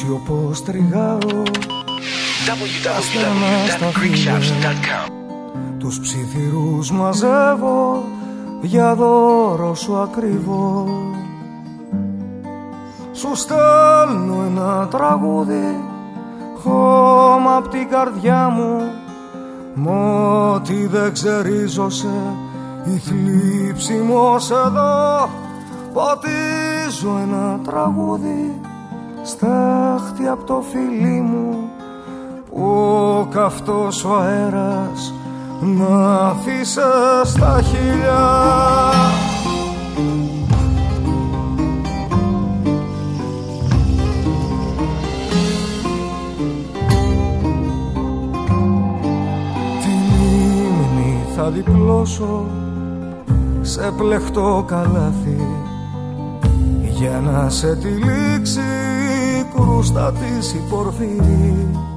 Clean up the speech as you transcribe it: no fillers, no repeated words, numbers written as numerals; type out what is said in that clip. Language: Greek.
έτσι όπως τριγάω τα στενά στα φίλια, τους ψιθυρούς μαζεύω για δώρο σου ακριβό. Σου στέλνω ένα τραγούδι χώμα απ' την καρδιά μου, μ' ό,τι δεν ξερίζωσε η θλίψη μου ως εδώ. Ποτίζω ένα τραγούδι στάχτη απ' το φιλί μου, που ο καυτός ο αέρας να αφήσε στα χείλια. Την ύμνη θα διπλώσω σε πλεχτό καλάθι, για να σε τυλίξει κρούστα της η πορφυρή.